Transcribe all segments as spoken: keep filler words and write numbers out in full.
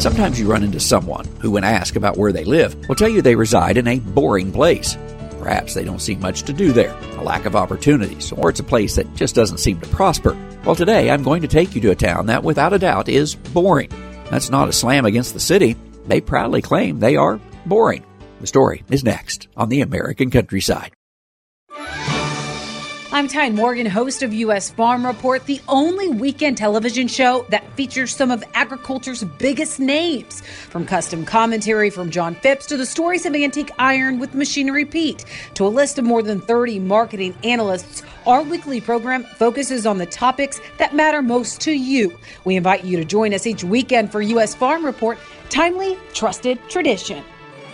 Sometimes you run into someone who, when asked about where they live, will tell you they reside in a boring place. Perhaps they don't see much to do there, a lack of opportunities, or it's a place that just doesn't seem to prosper. Well, today I'm going to take you to a town that, without a doubt, is boring. That's not a slam against the city. They proudly claim they are boring. The story is next on the American Countryside. I'm Tyne Morgan, host of U S Farm Report, the only weekend television show that features some of agriculture's biggest names. From custom commentary from John Phipps to the stories of Antique Iron with Machinery Pete to a list of more than thirty marketing analysts, our weekly program focuses on the topics that matter most to you. We invite you to join us each weekend for U S Farm Report, timely, trusted tradition.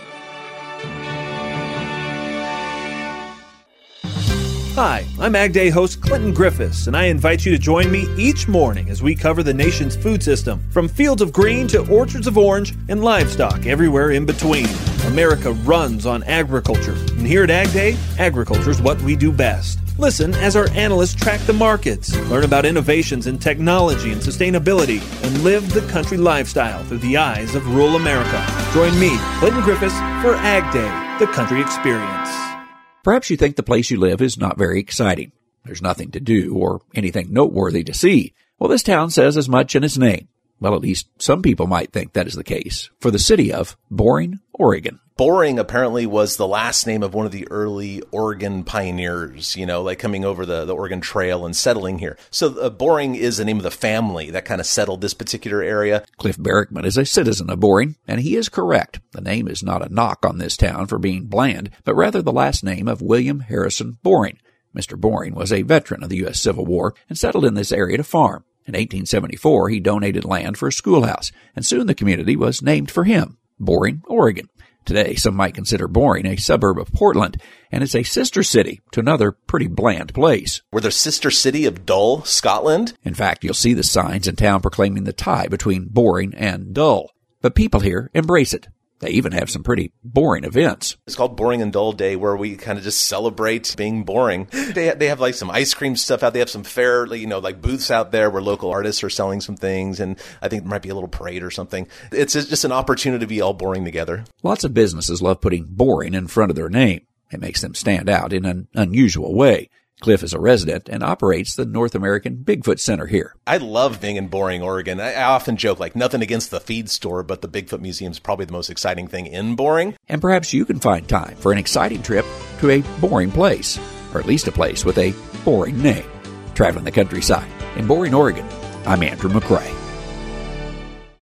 Hi, I'm Ag Day host Clinton Griffiths, and I invite you to join me each morning as we cover the nation's food system, from fields of green to orchards of orange and livestock everywhere in between. America runs on agriculture, and here at Ag Day, agriculture is what we do best. Listen as our analysts track the markets, learn about innovations in technology and sustainability, and live the country lifestyle through the eyes of rural America. Join me, Clinton Griffiths, for Ag Day, the country experience. Perhaps you think the place you live is not very exciting. There's nothing to do or anything noteworthy to see. Well, this town says as much in its name. Well, at least some people might think that is the case for the city of Boring, Oregon. Boring apparently was the last name of one of the early Oregon pioneers, you know, like coming over the, the Oregon Trail and settling here. So uh, Boring is the name of the family that kind of settled this particular area. Cliff Barackman is a citizen of Boring, and he is correct. The name is not a knock on this town for being bland, but rather the last name of William Harrison Boring. Mister Boring was a veteran of the U S Civil War and settled in this area to farm. In eighteen seventy-four, he donated land for a schoolhouse, and soon the community was named for him, Boring, Oregon. Today, some might consider Boring a suburb of Portland, and it's a sister city to another pretty bland place. We're the sister city of Dull, Scotland. In fact, you'll see the signs in town proclaiming the tie between boring and dull. But people here embrace it. They even have some pretty boring events. It's called Boring and Dull Day, where we kind of just celebrate being boring. They they have like some ice cream stuff out. They have some fair, you know, like booths out there where local artists are selling some things. And I think there might be a little parade or something. It's just an opportunity to be all boring together. Lots of businesses love putting boring in front of their name. It makes them stand out in an unusual way. Cliff is a resident and operates the North American Bigfoot Center here. I love being in Boring, Oregon. I, I often joke, like, nothing against the feed store, but the Bigfoot Museum is probably the most exciting thing in Boring. And perhaps you can find time for an exciting trip to a boring place, or at least a place with a boring name. Traveling the countryside in Boring, Oregon, I'm Andrew McCrae.